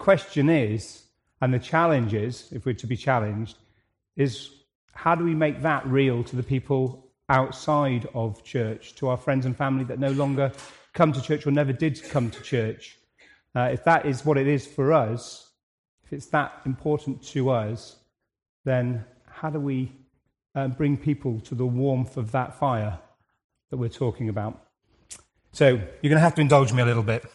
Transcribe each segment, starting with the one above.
question is, and the challenge is, if we're to be challenged, is how do we make that real to the people outside of church, to our friends and family that no longer come to church or never did come to church? If that is what it is for us, if it's that important to us, then how do we bring people to the warmth of that fire that we're talking about? So you're going to have to indulge me a little bit.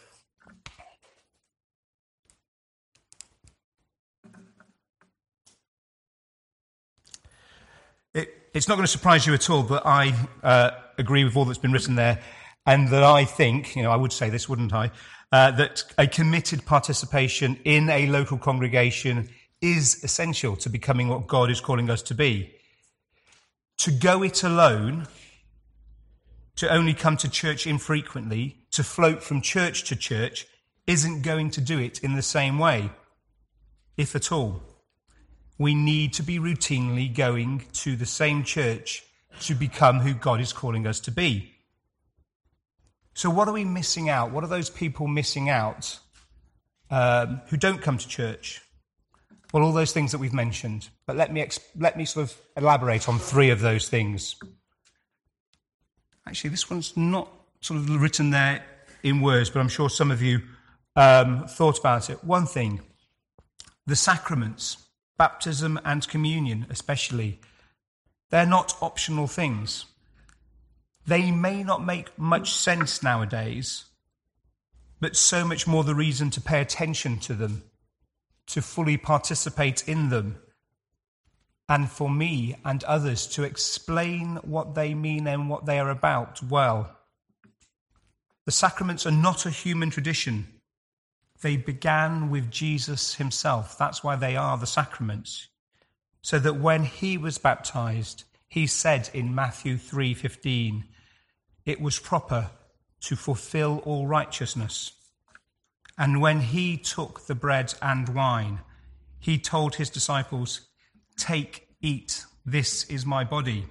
It's not going to surprise you at all, but I agree with all that's been written there, and that I think, I would say this, wouldn't I, that a committed participation in a local congregation is essential to becoming what God is calling us to be. To go it alone, to only come to church infrequently, to float from church to church, isn't going to do it in the same way, if at all. We need to be routinely going to the same church to become who God is calling us to be. So what are we missing out? What are those people missing out who don't come to church? Well, all those things that we've mentioned. But let me sort of elaborate on three of those things. Actually, this one's not sort of written there in words, but I'm sure some of you thought about it. One thing, the sacraments. Baptism and communion especially, they're not optional things. They may not make much sense nowadays, but so much more the reason to pay attention to them, to fully participate in them, and for me and others to explain what they mean and what they are about well. The sacraments are not a human tradition. They began with Jesus himself. That's why they are the sacraments. So that when he was baptized, he said in Matthew 3:15, it was proper to fulfill all righteousness. And when he took the bread and wine, he told his disciples, take, eat, this is my body.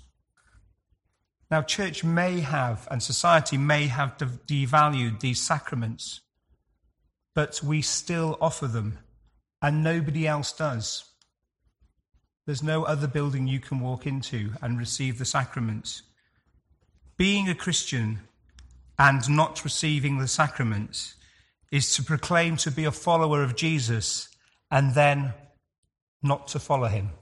Now, church may have, and society may have devalued these sacraments, but we still offer them, and nobody else does. There's no other building you can walk into and receive the sacraments. Being a Christian and not receiving the sacraments is to proclaim to be a follower of Jesus and then not to follow him.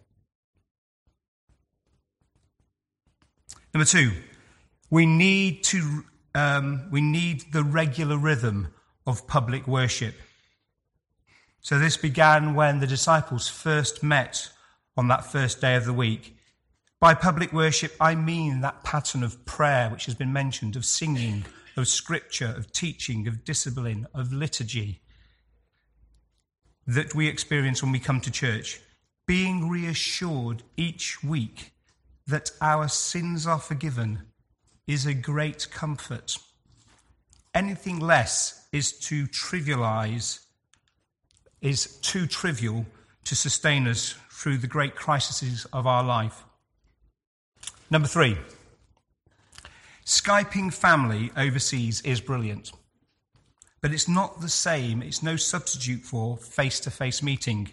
Number two, we need the regular rhythm of public worship. So this began when the disciples first met on that first day of the week. By public worship, I mean that pattern of prayer which has been mentioned, of singing, of scripture, of teaching, of discipline, of liturgy that we experience when we come to church. Being reassured each week that our sins are forgiven is a great comfort. Anything less is too trivial to sustain us through the great crises of our life. Number three, Skyping family overseas is brilliant, but it's not the same, it's no substitute for face-to-face meeting.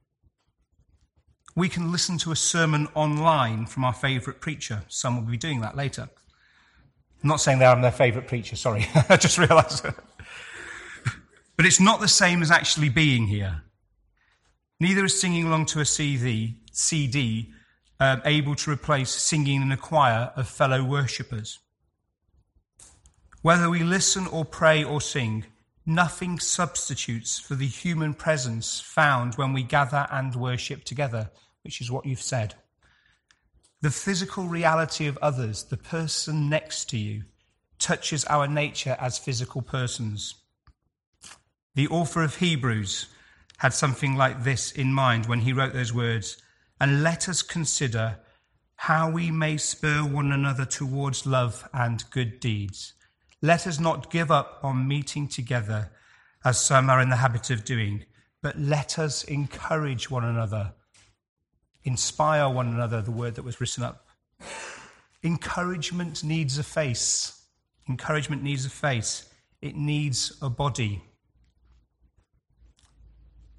We can listen to a sermon online from our favourite preacher. Some will be doing that later. I'm not saying I'm their favourite preacher, sorry. I just realised. But it's not the same as actually being here. Neither is singing along to a CD able to replace singing in a choir of fellow worshippers. Whether we listen or pray or sing, nothing substitutes for the human presence found when we gather and worship together, which is what you've said. The physical reality of others, the person next to you, touches our nature as physical persons. The author of Hebrews had something like this in mind when he wrote those words, and let us consider how we may spur one another towards love and good deeds. Let us not give up on meeting together, as some are in the habit of doing, but let us encourage one another. Inspire one another, the word that was written up. Encouragement needs a face. Encouragement needs a face. It needs a body.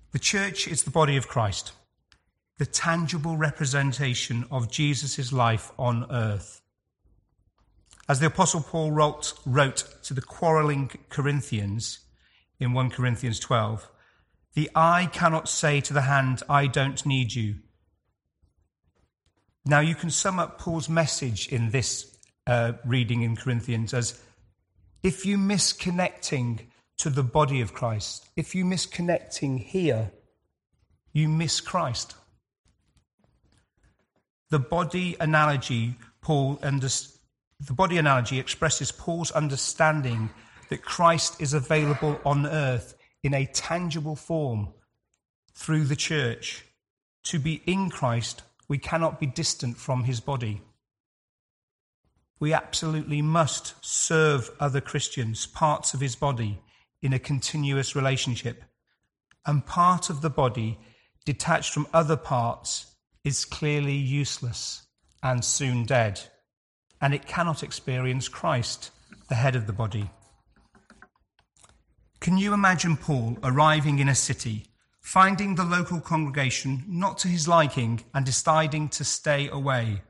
The church is the body of Christ, the tangible representation of Jesus' life on earth. As the Apostle Paul wrote to the quarrelling Corinthians in 1 Corinthians 12, the eye cannot say to the hand, I don't need you. Now you can sum up Paul's message in this reading in Corinthians as, if you miss connecting to the body of Christ, if you miss connecting here, you miss Christ. The body analogy expresses Paul's understanding that Christ is available on earth in a tangible form through the church. To be in Christ, we cannot be distant from his body. We absolutely must serve other Christians, parts of his body, in a continuous relationship. And part of the body, detached from other parts, is clearly useless and soon dead, and it cannot experience Christ, the head of the body. Can you imagine Paul arriving in a city, finding the local congregation not to his liking, and deciding to stay away?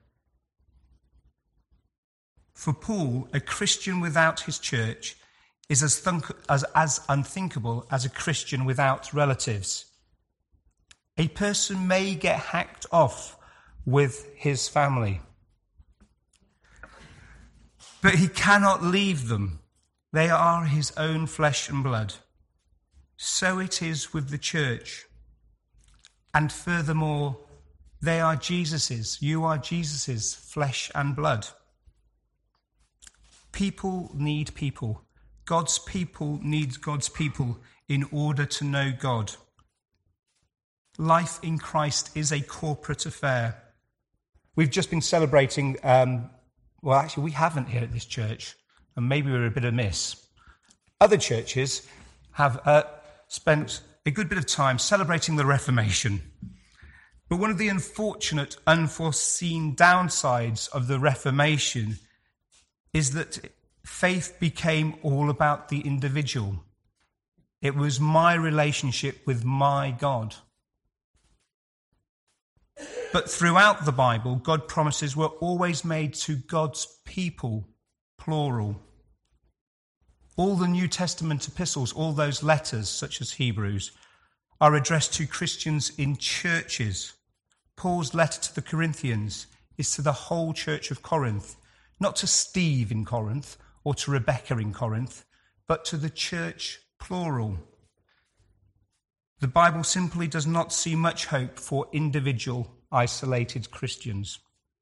For Paul, a Christian without his church is as unthinkable as a Christian without relatives. A person may get hacked off with his family, but he cannot leave them. They are his own flesh and blood. So it is with the church. And furthermore, they are Jesus's. You are Jesus's flesh and blood. People need people. God's people need God's people in order to know God. Life in Christ is a corporate affair. We've just been celebrating, actually we haven't here at this church, and maybe we're a bit amiss. Other churches have spent a good bit of time celebrating the Reformation. But one of the unfortunate, unforeseen downsides of the Reformation is that faith became all about the individual. It was my relationship with my God. But throughout the Bible, God promises were always made to God's people, plural. All the New Testament epistles, all those letters, such as Hebrews, are addressed to Christians in churches. Paul's letter to the Corinthians is to the whole church of Corinth, not to Steve in Corinth or to Rebecca in Corinth, but to the church, plural. The Bible simply does not see much hope for individual, isolated Christians.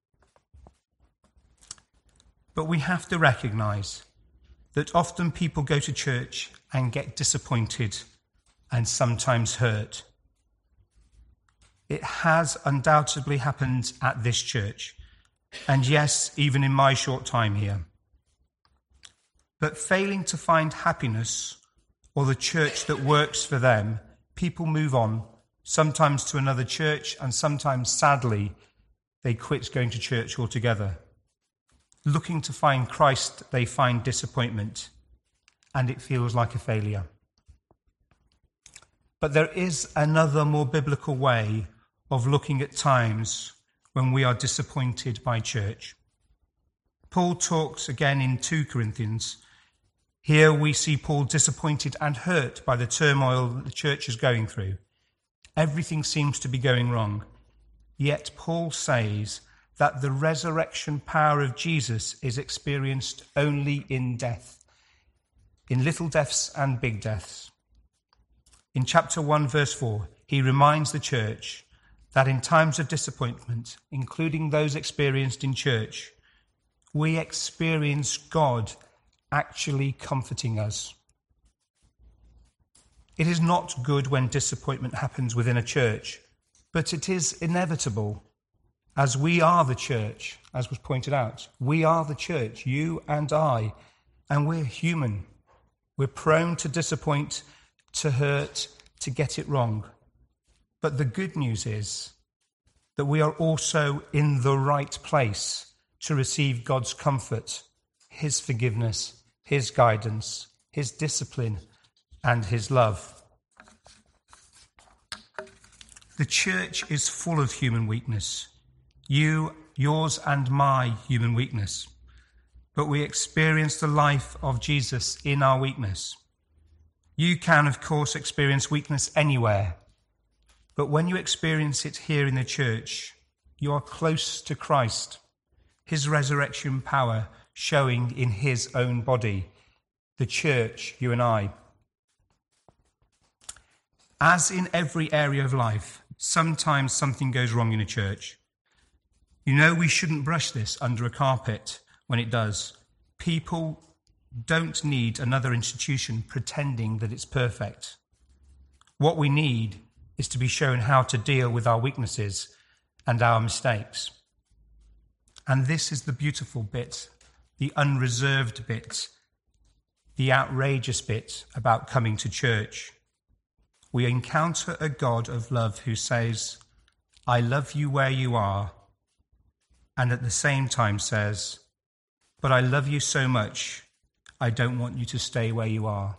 But we have to recognise that often people go to church and get disappointed and sometimes hurt. It has undoubtedly happened at this church, and yes, even in my short time here. But failing to find happiness or the church that works for them, people move on, sometimes to another church, and sometimes, sadly, they quit going to church altogether. Looking to find Christ, they find disappointment, and it feels like a failure. But there is another more biblical way of looking at times when we are disappointed by church. Paul talks again in 2 Corinthians. Here we see Paul disappointed and hurt by the turmoil that the church is going through. Everything seems to be going wrong. Yet Paul says that the resurrection power of Jesus is experienced only in death, in little deaths and big deaths. In chapter 1, verse 4, he reminds the church that in times of disappointment, including those experienced in church, we experience God actually comforting us. It is not good when disappointment happens within a church, but it is inevitable, as we are the church, as was pointed out. We are the church, you and I, and we're human. We're prone to disappoint, to hurt, to get it wrong. But the good news is that we are also in the right place to receive God's comfort, his forgiveness, his guidance, his discipline, and his love. The church is full of human weakness. Yours and my human weakness. But we experience the life of Jesus in our weakness. You can, of course, experience weakness anywhere. But when you experience it here in the church, you are close to Christ, his resurrection power showing in his own body, the church, you and I. As in every area of life, sometimes something goes wrong in a church. You know, we shouldn't brush this under a carpet when it does. People don't need another institution pretending that it's perfect. What we need is to be shown how to deal with our weaknesses and our mistakes. And this is the beautiful bit, the unreserved bit, the outrageous bit about coming to church. We encounter a God of love who says, I love you where you are, and at the same time says, but I love you so much, I don't want you to stay where you are.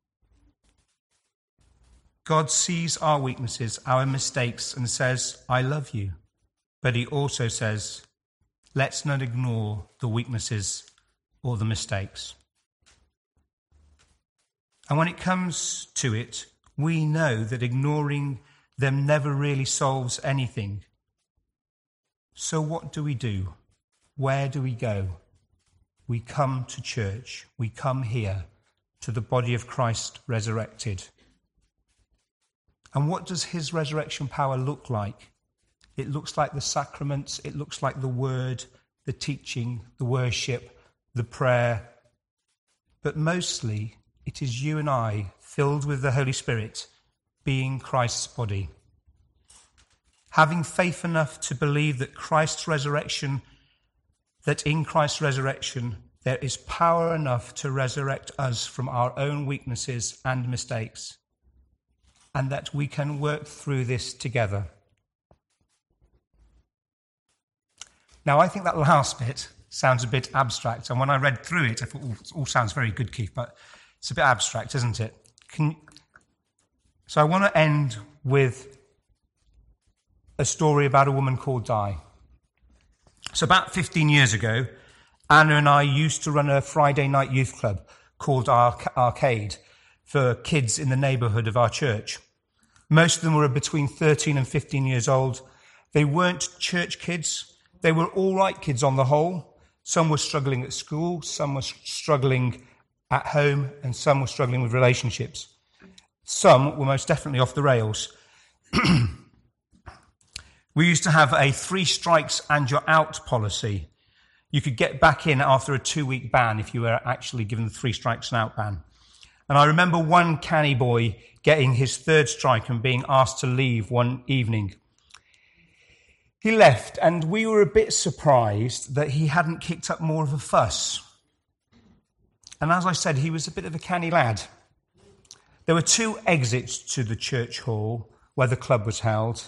God sees our weaknesses, our mistakes, and says, I love you. But he also says, let's not ignore the weaknesses or the mistakes. And when it comes to it, we know that ignoring them never really solves anything. So what do? Where do we go? We come to church. We come here to the body of Christ resurrected. And what does his resurrection power look like? It looks like the sacraments. It looks like the word, the teaching, the worship, the prayer. But mostly it is you and I, filled with the Holy Spirit, being Christ's body. Having faith enough to believe that in Christ's resurrection, there is power enough to resurrect us from our own weaknesses and mistakes, and that we can work through this together. Now, I think that last bit sounds a bit abstract, and when I read through it, I thought, it all sounds very good, Keith, but it's a bit abstract, isn't it? So I want to end with a story about a woman called Di. So about 15 years ago, Anna and I used to run a Friday night youth club called Arcade for kids in the neighbourhood of our church. Most of them were between 13 and 15 years old. They weren't church kids. They were all right kids on the whole. Some were struggling at school, some were struggling at home, and some were struggling with relationships. Some were most definitely off the rails. We used to have a 3 strikes and you're out policy. You could get back in after a 2-week ban if you were actually given the 3 strikes and out ban. And I remember one canny boy getting his 3rd strike and being asked to leave one evening. He left, and we were a bit surprised that he hadn't kicked up more of a fuss. And as I said, he was a bit of a canny lad. There were 2 exits to the church hall where the club was held.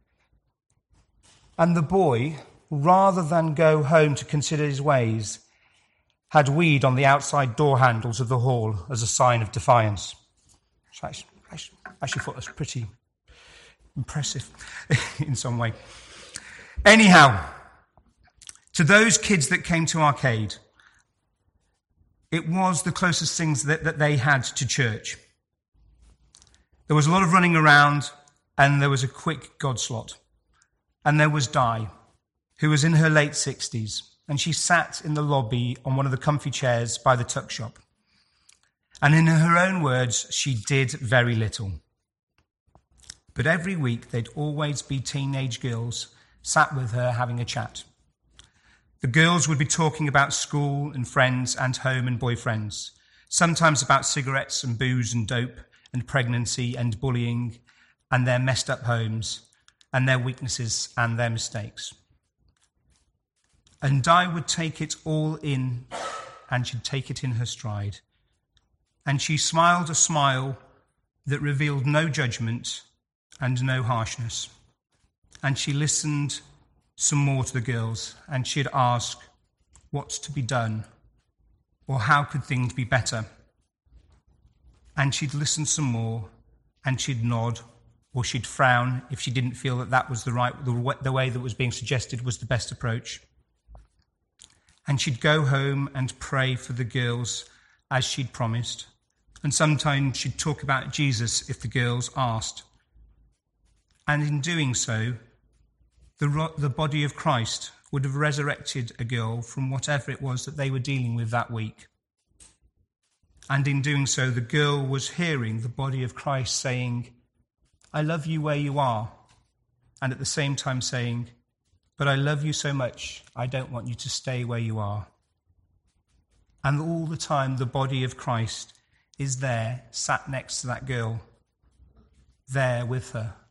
And the boy, rather than go home to consider his ways, had weed on the outside door handles of the hall as a sign of defiance. So I actually thought that was pretty impressive in some way. Anyhow, to those kids that came to Arcade, it was the closest things that they had to church. There was a lot of running around, and there was a quick God slot. And there was Di, who was in her late 60s, and she sat in the lobby on one of the comfy chairs by the tuck shop. And in her own words, she did very little. But every week, there'd always be teenage girls sat with her having a chat. The girls would be talking about school and friends and home and boyfriends, sometimes about cigarettes and booze and dope and pregnancy and bullying and their messed up homes and their weaknesses and their mistakes. And Di would take it all in, and she'd take it in her stride. And she smiled a smile that revealed no judgment and no harshness. And she listened some more to the girls, and she'd ask, what's to be done? Or how could things be better? And she'd listen some more, and she'd nod, or she'd frown if she didn't feel that that was the way that was being suggested was the best approach. And she'd go home and pray for the girls as she'd promised. And sometimes she'd talk about Jesus if the girls asked. And in doing so, the body of Christ would have resurrected a girl from whatever it was that they were dealing with that week. And in doing so, the girl was hearing the body of Christ saying, I love you where you are. And at the same time saying, but I love you so much, I don't want you to stay where you are. And all the time, the body of Christ is there, sat next to that girl, there with her.